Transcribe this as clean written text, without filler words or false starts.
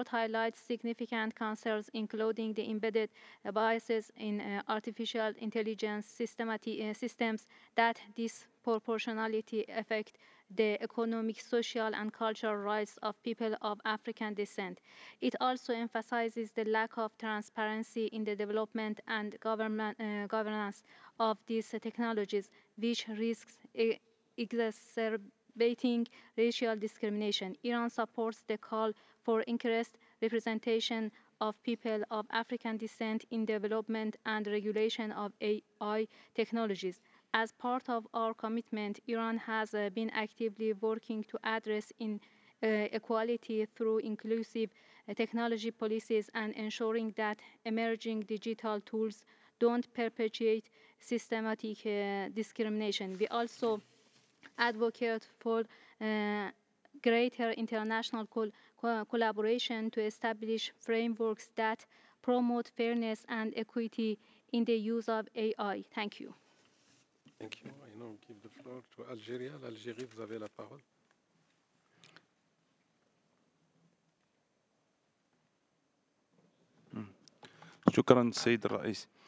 report highlights significant concerns, including the embedded biases in artificial intelligence systems that disproportionately affect the economic, social, and cultural rights of people of African descent. It also emphasizes the lack of transparency in the development and governance of these technologies, which risks exacerbating racial discrimination. Iran supports the call for increased representation of people of African descent in development and regulation of AI technologies. As part of our commitment, Iran has been actively working to address equality through inclusive technology policies and ensuring that emerging digital tools don't perpetuate systematic discrimination. We also advocate for uh, greater international collaboration to establish frameworks that promote fairness and equity in the use of AI. Thank you. Thank you. I now give the floor to Algeria. L'Algérie, vous avez la parole. شكرا سيد الرئيس.